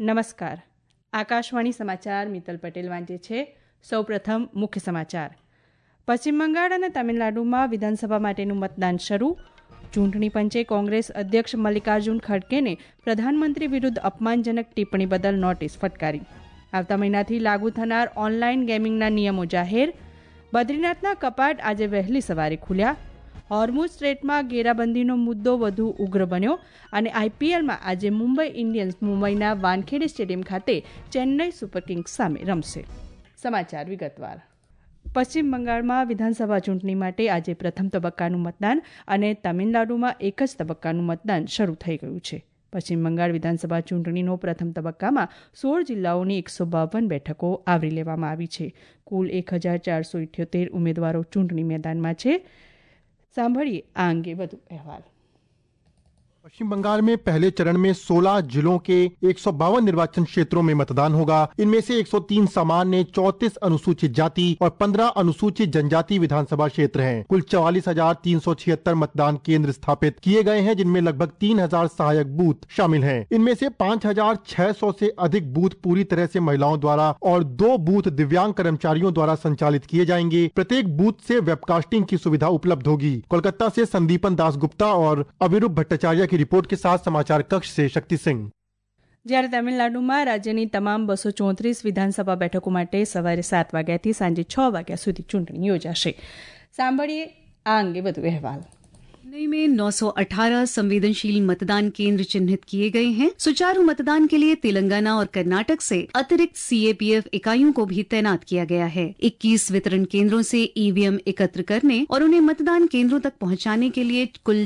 નમસ્કાર. આકાશવાણી સમાચાર મિત્તલ પટેલ વાંચે છે. સૌપ્રથમ મુખ્ય સમાચાર. પશ્ચિમ બંગાળ અને તમિલનાડુમાં વિધાનસભા માટેનું મતદાન શરૂ. ચૂંટણી પંચે કોંગ્રેસ અધ્યક્ષ મલ્લિકાર્જુન ખડગેને પ્રધાનમંત્રી વિરુદ્ધ અપમાનજનક ટિપ્પણી બદલ નોટિસ ફટકારી. આવતા મહિનાથી લાગુ થનાર ઓનલાઈન ગેમિંગના નિયમો જાહેર. બદ્રીનાથના કપાટ આજે વહેલી સવારે ખુલ્યા. હોર્મુઝ સ્ટ્રેટમાં ઘેરાબંધીનો મુદ્દો વધુ ઉગ્ર બન્યો અને આઈપીએલમાં આજે મુંબઈ ઇન્ડિયન્સ મુંબઈના વાનખેડે સ્ટેડિયમ ખાતે ચેન્નઈ સુપર કિંગ્સ સામે રમશે. સમાચાર વિગતવાર. પશ્ચિમ બંગાળમાં વિધાનસભા ચૂંટણી માટે આજે પ્રથમ તબક્કાનું મતદાન અને તમિલનાડુમાં એક જ તબક્કાનું મતદાન શરૂ થઈ ગયું છે. પશ્ચિમ બંગાળ વિધાનસભા ચૂંટણીનો પ્રથમ તબક્કામાં 16 જિલ્લાઓની 152 બેઠકો આવરી લેવામાં આવી છે. કુલ 1478 ઉમેદવારો ચૂંટણી મેદાનમાં છે. सांभळिए आ अंगे વધુ अहवाल. पश्चिम बंगाल में पहले चरण में 16 जिलों के 152 निर्वाचन क्षेत्रों में मतदान होगा. इनमें से 103 सामान्य, 34 अनुसूचित जाति और 15 अनुसूचित जनजाति विधानसभा क्षेत्र हैं. कुल 44,376 मतदान केंद्र स्थापित किए गए हैं, जिनमें लगभग 3,000 सहायक बूथ शामिल हैं. इनमें से 5,600 से अधिक बूथ पूरी तरह से महिलाओं द्वारा और 2 बूथ दिव्यांग कर्मचारियों द्वारा संचालित किए जाएंगे. प्रत्येक बूथ से वेबकास्टिंग की सुविधा उपलब्ध होगी. कोलकाता से संदीपन दास गुप्ता और अविरूप भट्टाचार्य रिपोर्ट के साथ समाचार कक्ष से शक्ति सिंह. જ્યારે તમિલનાડુમાં રાજ્યની તમામ 234 વિધાનસભા બેઠકો માટે સવારે 7 વાગ્યાથી સાંજે 6 વાગ્યા સુધી ચૂંટણી યોજાશે. સાંભળીએ આ અંગે વધુ અહેવાલ. चेन्नई में 918 संवेदनशील मतदान केंद्र चिन्हित किए गए हैं. सुचारू मतदान के लिए तेलंगाना और कर्नाटक से अतिरिक्त सीएपीएफ इकाइयों को भी तैनात किया गया है. 21 वितरण केंद्रों से ईवीएम एकत्र करने और उन्हें मतदान केंद्रों तक पहुंचाने के लिए कुल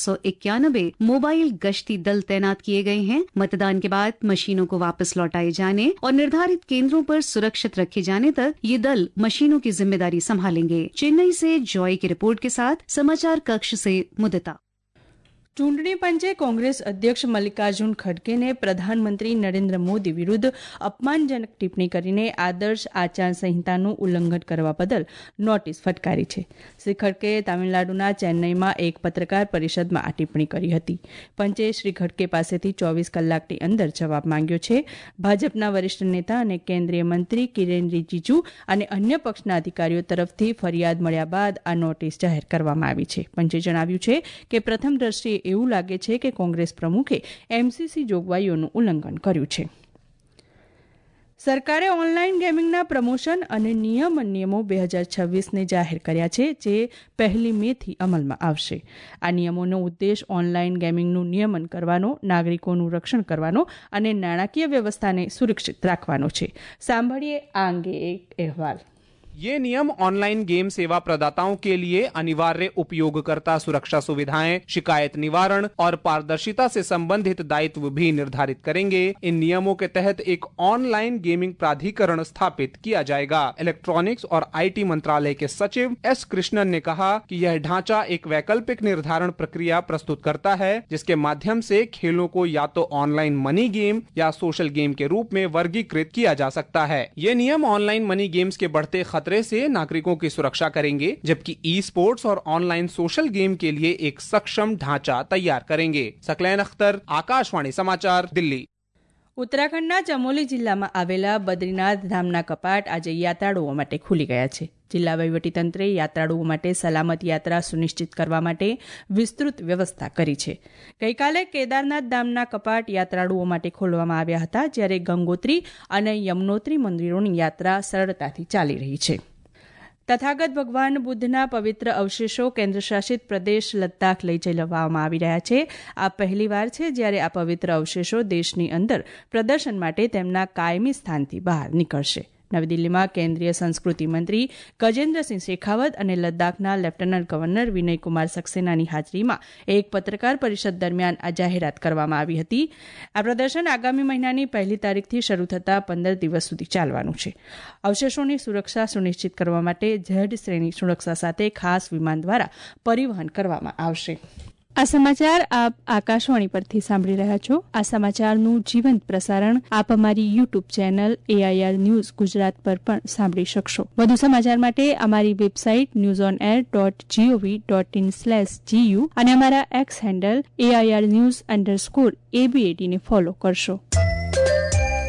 491 मोबाइल गश्ती दल तैनात किए गए हैं. मतदान के बाद मशीनों को वापस लौटाए जाने और निर्धारित केंद्रों पर सुरक्षित रखे जाने तक ये दल मशीनों की जिम्मेदारी संभालेंगे. चेन्नई से जॉय की रिपोर्ट के साथ समाचार कक्ष से मुदता. ચૂંટણી પંચે કોંગ્રેસ અધ્યક્ષ મલ્લિકાર્જુન ખડગેને પ્રધાનમંત્રી નરેન્દ્ર મોદી વિરુદ્ધ અપમાનજનક ટિપ્પણી કરીને આદર્શ આચાર સંહિતાનું ઉલ્લંઘન કરવા બદલ નોટિસ ફટકારી છે. શ્રી ખડગેએ તામિલનાડુના ચેન્નઈમાં એક પત્રકાર પરિષદમાં આ ટિપ્પણી કરી હતી. પંચે શ્રી ખડગે પાસેથી 24 કલાકની અંદર જવાબ માંગ્યો છે. ભાજપના વરિષ્ઠ નેતા અને કેન્દ્રીય મંત્રી કિરેન રિજિજુ અને અન્ય પક્ષના અધિકારીઓ તરફથી ફરિયાદ મળ્યા બાદ આ નોટિસ જાહેર કરવામાં આવી છે. પંચે જણાવ્યું છે કે પ્રથમ દ્રષ્ટિએ એવું લાગે છે કે કોંગ્રેસ પ્રમુખે એમસીસી જોગવાઈઓનું ઉલ્લંઘન કર્યું છે. સરકારે ઓનલાઈન ગેમિંગના પ્રમોશન અને નિયમો 2026ને જાહેર કર્યા છે, જે 1 મેથી અમલમાં આવશે. આ નિયમોનો ઉદ્દેશ ઓનલાઈન ગેમિંગનું નિયમન કરવાનો, નાગરિકોનું રક્ષણ કરવાનો અને નાણાકીય વ્યવસ્થાને સુરક્ષિત રાખવાનો છે. સાંભળીએ આ અંગે એક અહેવાલ. ये नियम ऑनलाइन गेम सेवा प्रदाताओं के लिए अनिवार्य उपयोगकर्ता सुरक्षा सुविधाएं, शिकायत निवारण और पारदर्शिता से संबंधित दायित्व भी निर्धारित करेंगे. इन नियमों के तहत एक ऑनलाइन गेमिंग प्राधिकरण स्थापित किया जाएगा. इलेक्ट्रॉनिक्स और आईटी मंत्रालय के सचिव एस कृष्णन ने कहा कि यह ढांचा एक वैकल्पिक निर्धारण प्रक्रिया प्रस्तुत करता है, जिसके माध्यम से खेलों को या तो ऑनलाइन मनी गेम या सोशल गेम के रूप में वर्गीकृत किया जा सकता है. ये नियम ऑनलाइन मनी गेम्स के बढ़ते खतरे से नागरिकों की सुरक्षा करेंगे, जबकि ई स्पोर्ट्स और ऑनलाइन सोशल गेम के लिए एक सक्षम ढांचा तैयार करेंगे. सकलैन अख्तर, आकाशवाणी समाचार, दिल्ली. ઉત્તરાખંડના ચમોલી જિલ્લામાં આવેલા બદ્રીનાથ ધામના કપાટ આજે યાત્રાળુઓ માટે ખુલી ગયા છે. જિલ્લા વહીવટીતંત્રે યાત્રાળુઓ માટે સલામત યાત્રા સુનિશ્ચિત કરવા માટે વિસ્તૃત વ્યવસ્થા કરી છે. ગઈકાલે કેદારનાથ ધામના કપાટ યાત્રાળુઓ માટે ખોલવામાં આવ્યા હતા, જ્યારે ગંગોત્રી અને યમનોત્રી મંદિરોની યાત્રા સરળતાથી ચાલી રહી છે. તથાગત ભગવાન બુદ્ધના પવિત્ર અવશેષો કેન્દ્રશાસિત પ્રદેશ લદ્દાખ લઈ જવામાં આવી રહ્યા છે. આ પહેલીવાર છે જ્યારે આ પવિત્ર અવશેષો દેશની અંદર પ્રદર્શન માટે તેમના કાયમી સ્થાનથી બહાર નીકળશે. નવી દિલ્હીમાં કેન્દ્રીય સંસ્કૃતિ મંત્રી ગજેન્દ્રસિંહ શેખાવત અને લદ્દાખના લેફ્ટનન્ટ ગવર્નર વિનયકુમાર સક્સેનાની હાજરીમાં એક પત્રકાર પરિષદ દરમિયાન આ જાહેરાત કરવામાં આવી હતી. આ પ્રદર્શન આગામી મહિનાની 1 તારીખથી શરૂ થતા 15 દિવસ સુધી ચાલવાનું છે. અવશેષોની સુરક્ષા સુનિશ્ચિત કરવા માટે ઝેડ શ્રેણી સુરક્ષા સાથે ખાસ વિમાન દ્વારા પરિવહન કરવામાં આવશે. આ સમાચાર આપ આકાશવાણી પરથી સાંભળી રહ્યા છો. આ સમાચારનું જીવંત પ્રસારણ આપ અમારી YouTube channel AIR news Gujarat પર પણ સાંભળી શકશો. વધુ સમાચાર માટે અમારી વેબસાઇટ newsonair.gov.in/gu અને અમારા એક્સ હેન્ડલ AIR News_ABAD ને ફોલો કરશો.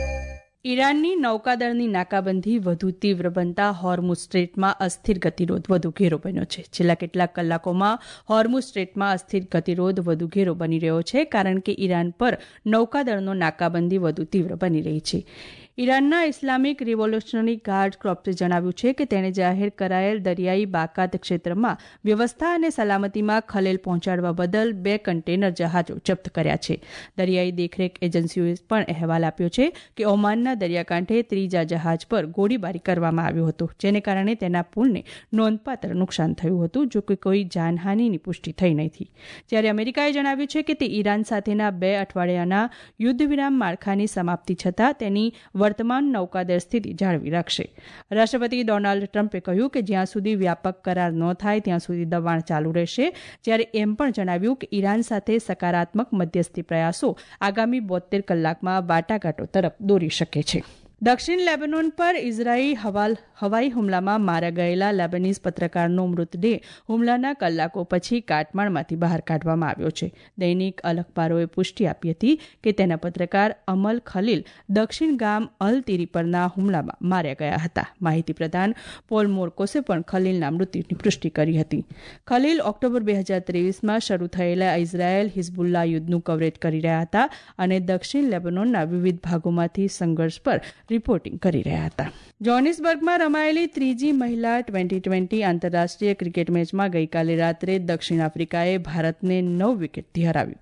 ઈરાનની નૌકાદળની નાકાબંધી વધુ તીવ્ર બનતા હોર્મુઝ સ્ટ્રેટમાં અસ્થિર ગતિરોધ વધુ ઘેરો બન્યો છે. છેલ્લા કેટલાક કલાકોમાં હોર્મુઝ સ્ટ્રેટમાં અસ્થિર ગતિરોધ વધુ ઘેરો બની રહ્યો છે, કારણ કે ઈરાન પર નૌકાદળનો નાકાબંધી વધુ તીવ્ર બની રહી છે. ઈરાનના ઇસ્લામિક રિવોલ્યુશનરી ગાર્ડ કોર્પ્સે જણાવ્યું છે કે તેણે જાહેર કરાયેલ દરિયાઈ બાકાત ક્ષેત્રમાં વ્યવસ્થા અને સલામતીમાં ખલેલ પહોંચાડવા બદલ 2 કન્ટેનર જહાજો જપ્ત કર્યા છે. દરિયાઈ દેખરેખ એજન્સીઓએ પણ અહેવાલ આપ્યો છે કે ઓમાનના દરિયાકાંઠે ત્રીજા જહાજ પર ગોળીબારી કરવામાં આવ્યો હતો, જેને કારણે તેના પુલને નોંધપાત્ર નુકસાન થયું હતું, જો કે કોઈ જાનહાનિની પુષ્ટિ થઈ નથી. જ્યારે અમેરિકાએ જણાવ્યું છે કે તે ઈરાન સાથેના 2 અઠવાડિયાના યુદ્ધવિરામ માળખાની સમાપ્તિ છતાં તેની વર્તમાન નૌકાદળ સ્થિતિ જાળવી રાખશે. રાષ્ટ્રપતિ ડોનાલ્ડ ટ્રમ્પે કહ્યું કે જ્યાં સુધી વ્યાપક કરાર ન થાય ત્યાં સુધી દબાણ ચાલુ રહેશે, જ્યારે એમ પણ જણાવ્યું કે ઈરાન સાથે સકારાત્મક મધ્યસ્થી પ્રયાસો આગામી 72 કલાકમાં વાટાઘાટો તરફ દોરી શકે છે. દક્ષિણ લેબનોન પર ઇઝરાયેલી હવાઈ હુમલામાં મારા ગયેલા લેબનીઝ પત્રકારનો મૃતદેહ હુમલાના કલાકો પછી કાટમાળમાંથી બહાર કાઢવામાં આવ્યો છે. દૈનિક અલ-અખબારોએ પુષ્ટિ આપી હતી કે તેના પત્રકાર અમલ ખલીલ દક્ષિણ ગામ અલ તીરી પરના હુમલામાં માર્યા ગયા હતા. માહિતી પ્રધાન પોલ મોર્કોસે પણ ખલીલના મૃત્યુની પુષ્ટિ કરી હતી. ખલીલ ઓક્ટોબર 2023માં શરૂ થયેલા ઇઝરાયેલ હિઝબુલ્લા યુદ્ધનું કવરેજ કરી રહ્યા હતા અને દક્ષિણ લેબનોનના વિવિધ ભાગોમાંથી સંઘર્ષ પર રિપોર્ટિંગ કરી રહ્યા હતા. જોહાનિસબર્ગમાં રમાયેલી ત્રીજી મહિલા T20 આંતરરાષ્ટ્રીય ક્રિકેટ મેચમાં ગઈકાલે રાત્રે દક્ષિણ આફ્રિકાએ ભારતને 9 વિકેટથી હરાવ્યું.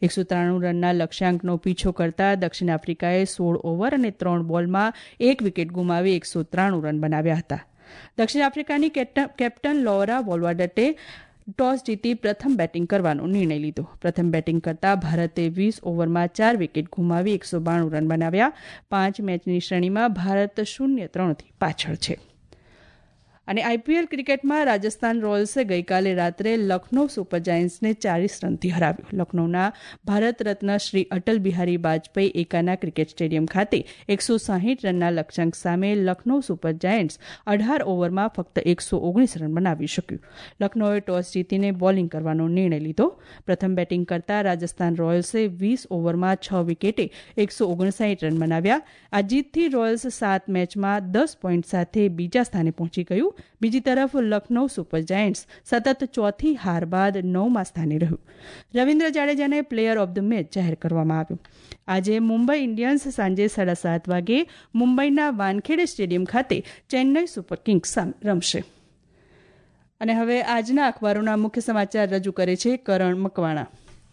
193 રનના લક્ષ્યાંકનો પીછો કરતા દક્ષિણ આફ્રિકાએ 16 ઓવર અને 3 બોલમાં 1 વિકેટ ગુમાવી 193 રન બનાવ્યા હતા. દક્ષિણ આફ્રિકાની કેપ્ટન લોરા વોલ્વાડટે ટોસ જીતી પ્રથમ બેટિંગ કરવાનો નિર્ણય લીધો. પ્રથમ બેટિંગ કરતા ભારતે 20 ઓવરમાં 4 વિકેટ ગુમાવી 192 રન બનાવ્યા. 5 મેચની શ્રેણીમાં ભારત 0-3થી પાછળ છે. અને આઈપીએલ ક્રિકેટમાં રાજસ્થાન રોયલ્સે ગઈકાલે રાત્રે લખનૌ સુપર જાયન્ટ્સને 40 રનથી હરાવ્યું. લખનૌના ભારત રત્ન શ્રી અટલ બિહારી વાજપેયી એકાના ક્રિકેટ સ્ટેડિયમ ખાતે 160 રનના લક્ષ્યાંક સામે લખનૌ સુપર જાયન્ટ્સ 18 ઓવરમાં ફક્ત 119 રન બનાવી શક્યું. લખનૌએ ટોસ જીતીને બોલિંગ કરવાનો નિર્ણય લીધો. પ્રથમ બેટિંગ કરતા રાજસ્થાન રોયલ્સે 20 ઓવરમાં 6 વિકેટે 159 રન બનાવ્યા. આ જીતથી રોયલ્સ 7 મેચમાં 10 પોઈન્ટ સાથે બીજા સ્થાને પહોંચી ગયું. બીજી તરફ લખનૌ સુપર જાયન્ટ્સ સતત ચોથી હાર બાદ 9મા સ્થાને રહ્યું. રવિન્દ્ર જાડેજાને પ્લેયર ઓફ ધ મેચ જાહેર કરવામાં આવ્યું. આજે મુંબઈ ઇન્ડિયન્સ સાંજે 7:30 વાગે મુંબઈના વાનખેડે સ્ટેડિયમ ખાતે ચેન્નઈ સુપર કિંગ્સ સામે રમશે. અને હવે આજના અખબારોના મુખ્ય સમાચાર રજૂ કરે છે કરણ મકવાણા.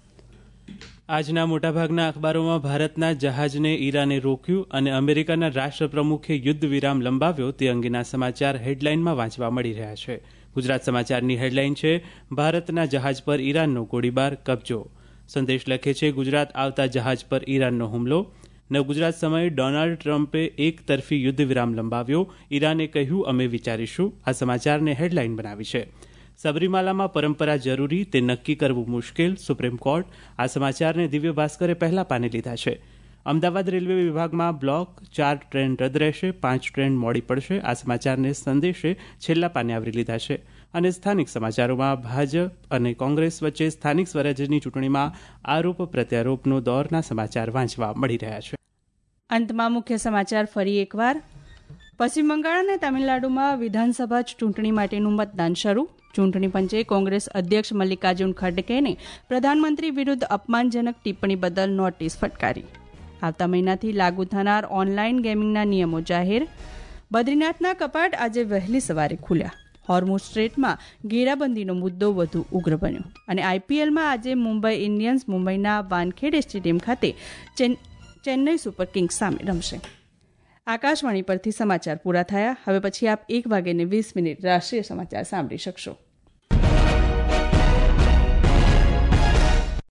આજના મોટાભાગના અખબારોમાં ભારતના જહાજને ઈરાને રોક્યું અને અમેરિકાના રાષ્ટ્રપ્રમુખે યુદ્ધ વિરામ લંબાવ્યો તે અંગેના સમાચાર હેડલાઇનમાં વાંચવા મળી રહ્યા છે. ગુજરાત સમાચારની હેડલાઇન છે ભારતના જહાજ પર ઈરાનનો ગોળીબાર, કબજો. સંદેશ લખે છે ગુજરાત આવતા જહાજ પર ઈરાનનો હુમલો. નવગુજરાત સમયે ડોનાલ્ડ ટ્રમ્પે એક તરફી યુદ્ધ વિરામ લંબાવ્યો, ઈરાને કહ્યું અમે વિચારીશું. આ સમાચારને હેડલાઇન બનાવી છે. સબરીમાલામાં પરંપરા જરૂરી, તે નક્કી કરવું મુશ્કેલ, સુપ્રીમ કોર્ટ. આ સમાચારને દિવ્ય ભાસ્કરે પહેલા પાને લીધા છે. અમદાવાદ રેલવે વિભાગમાં બ્લોક, 4 ટ્રેન રદ રહેશે, 5 ટ્રેન મોડી પડશે. આ સમાચારને સંદેશે છેલ્લા પાને આવરી લીધા છે. અને સ્થાનિક સમાચારોમાં ભાજપ અને કોંગ્રેસ વચ્ચે સ્થાનિક સ્વરાજ્યની ચૂંટણીમાં આરોપ પ્રત્યારોપનો દોરના સમાચાર વાંચવા મળી રહ્યા છે. અંતમાં મુખ્ય સમાચાર ફરી એકવાર. પશ્ચિમ બંગાળ અને તમિલનાડુમાં વિધાનસભા ચૂંટણી માટેનું મતદાન શરૂ. ચૂંટણી પંચે કોંગ્રેસ અધ્યક્ષ મલ્લિકાર્જુન ખડગેને પ્રધાનમંત્રી વિરુદ્ધ અપમાનજનક ટિપ્પણી બદલ નોટિસ ફટકારી. આવતા મહિનાથી લાગુ થનાર ઓનલાઈન ગેમિંગના નિયમો જાહેર. બદ્રીનાથના કપાટ આજે વહેલી સવારે ખુલ્યા. હોર્મુઝ સ્ટ્રેટમાં ઘેરાબંધીનો મુદ્દો વધુ ઉગ્ર બન્યો. અને આઈપીએલમાં આજે મુંબઈ ઇન્ડિયન્સ મુંબઈના વાનખેડે સ્ટેડિયમ ખાતે ચેન્નઈ સુપર કિંગ્સ સામે રમશે. આકાશવાણી પરથી સમાચાર પૂરા થયા. હવે પછી આપ 1:20 રાષ્ટ્રીય સમાચાર સાંભળી શકશો.